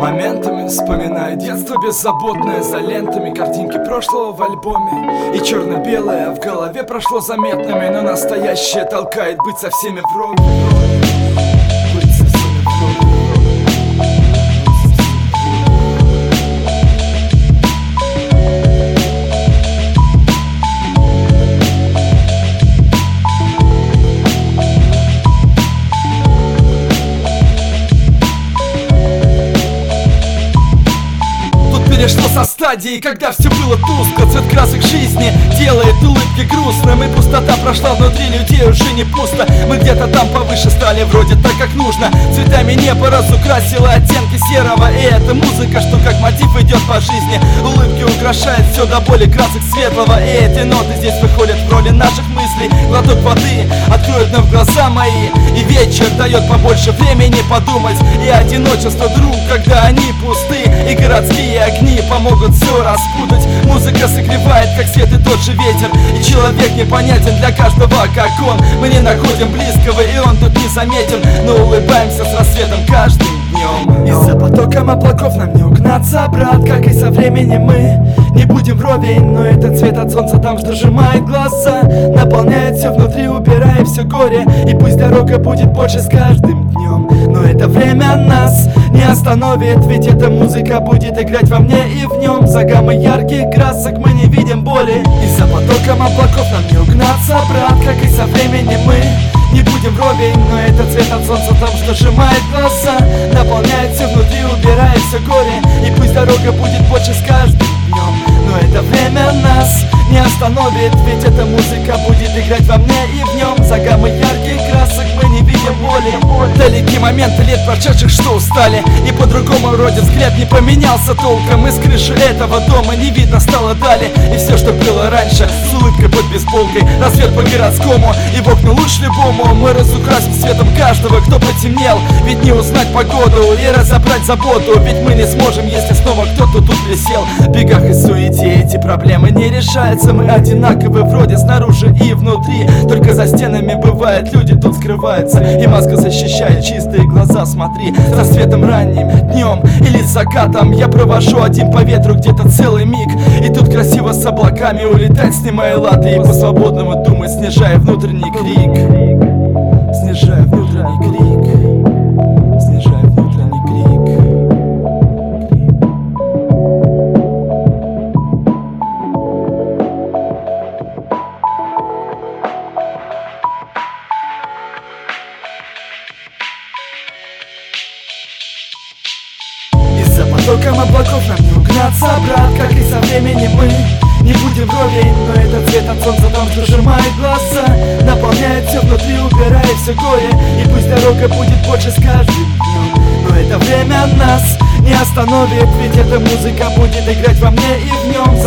Моментами вспоминаю детство беззаботное, за лентами картинки прошлого в альбоме. И черно-белое в голове прошло заметными, но настоящее толкает быть со всеми вровень. Быть со всеми вровень. Перешло со стадии, когда все было тускло. Цвет красок жизни делает улыбки грустным, и пустота прошла внутри людей, уже не пусто. Мы где-то там повыше стали, вроде так, как нужно. Цветами небо разукрасило оттенки серого, и эта музыка, что как мотив идет по жизни. Улыбки украшает все до боли красок светлого, и эти ноты здесь выходят в роли наших мыслей. Глоток воды откроет нам глаза мои, и вечер дает побольше времени подумать. И одиночество, друг, когда они пусты, и городские огни помогут все распутать. Музыка согревает, как свет и тот же ветер, и человек непонятен для каждого, как он. Мы не находим близкого, и он тут незаметен, но улыбаемся с рассветом каждым днем. И за потоком облаков нам не угнаться, брат, как и со временем мы не будем вровень. Но этот свет от солнца там, что сжимает глаза, наполняет все внутри, убирая все горе. И пусть дорога будет больше с каждым днем, но это время нас не остановит, ведь эта музыка будет играть во мне и в нем. За гаммой ярких красок мы не видим боли, и за потоком облаков нам не угнаться, брат, как и со временем мы не будем вровень. Но этот цвет от солнца там, что сжимает глаза, наполняет все внутри, убирая все горе. И пусть дорога будет больше с каждым днем, но это время нас не остановит, ведь эта музыка будет играть во мне и в нем. За гаммой ярких красок мы не видим боли. Далеки моменты лет прошедших, что устали, и по-другому вроде взгляд не поменялся толком. Из крыши этого дома не видно стало дали, и все, что было раньше, с улыбкой под бейсболкой. Рассвет по городскому, и в окна луч любому. Мы разукрасим светом каждого, кто потемнел, ведь не узнать погоду и разобрать заботу. Ведь мы не сможем, если снова кто-то тут присел. В бегах и суете эти проблемы не решаются. Мы одинаковы вроде снаружи и внутри, только за стенами бывает люди тут скрываются. И маска защищает чистые глаза, смотри. За светом ранним днем или с закатом я провожу один по ветру где-то целый миг. И тут красиво с облаками улетать, снимая латы, и по-свободному думать, снижая внутренний крик. Снижая внутренний крик. Снижая внутренний крик. За потоком облаков нам не угнаться, брат, как и со временем мы не будем вровень. Но этот цвет от солнца там, что сжимает глаза, наполняет все внутри, убирая все горе. И пусть дорога будет больше с каждым днем, но это время нас не остановит, ведь эта музыка будет играть во мне и в нем.